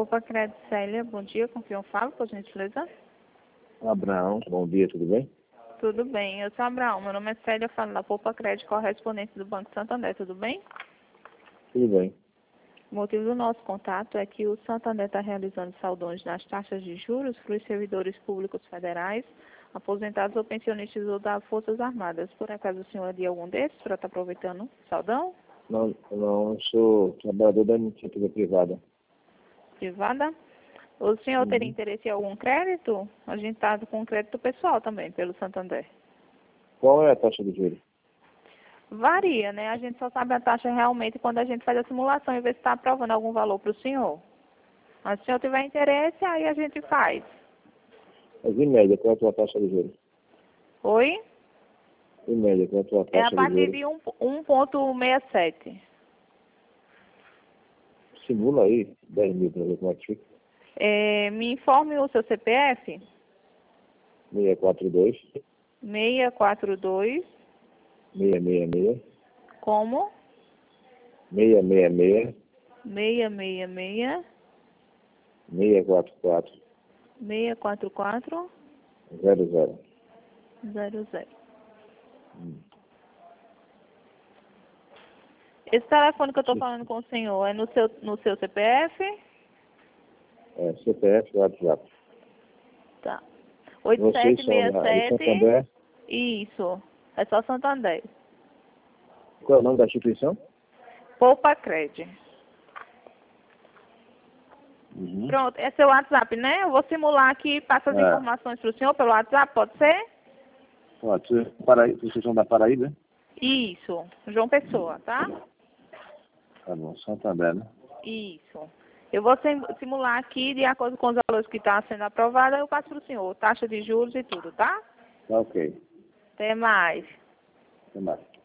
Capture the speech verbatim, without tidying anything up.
Poupa Crédito Célia, bom dia, com quem eu falo, por gentileza? Abraão, bom dia, tudo bem? Tudo bem, eu sou Abraão, meu nome é Célia, eu falo da Poupa Crédito, correspondente do Banco Santander, tudo bem? Tudo bem. O motivo do nosso contato é que o Santander está realizando saldões nas taxas de juros para os servidores públicos federais, aposentados ou pensionistas ou das Forças Armadas. Por acaso o senhor é de algum desses para estar aproveitando o saldão? Não, não, eu sou trabalhador da iniciativa privada. Privada? O senhor teria Uhum. interesse em algum crédito? A gente está com crédito pessoal também, pelo Santander. Qual é a taxa de juros? Varia, né? A gente só sabe a taxa realmente quando a gente faz a simulação e vê se está aprovando algum valor para o senhor. Mas se o senhor tiver interesse, aí a gente faz. Mas em média, qual é a tua taxa de juros? Oi? Em média, qual é a tua É a taxa de partir juros? de um- 1,67. Simula aí dez mil para ver como é que fica. É, me informe o seu C P F. seiscentos e quarenta e dois, seiscentos e quarenta e dois. seiscentos e sessenta e seis, Como? seiscentos e sessenta e seis, seiscentos e sessenta e seis. seiscentos e quarenta e quatro, seiscentos e quarenta e quatro. zero zero. zero zero. Hum. Esse telefone que eu estou falando com o senhor é no seu, no seu C P F? É, C P F, WhatsApp. Tá. oito Vocês sete são seis da, de sete. Santander. Isso. É só Santander. Qual é o nome da instituição? Poupa Crédito. Uhum. Pronto, é seu WhatsApp, né? Eu vou simular aqui e passo as É. informações para o senhor pelo WhatsApp, pode ser? Ó, vocês Paraí- vocês são da Paraíba? Isso. João Pessoa, tá? Tá bom, Santander, né? Isso. Eu vou sim- simular aqui, de acordo com os valores que estão sendo aprovados, eu passo para o senhor, taxa de juros e tudo, tá? Tá ok. Até mais. Até mais.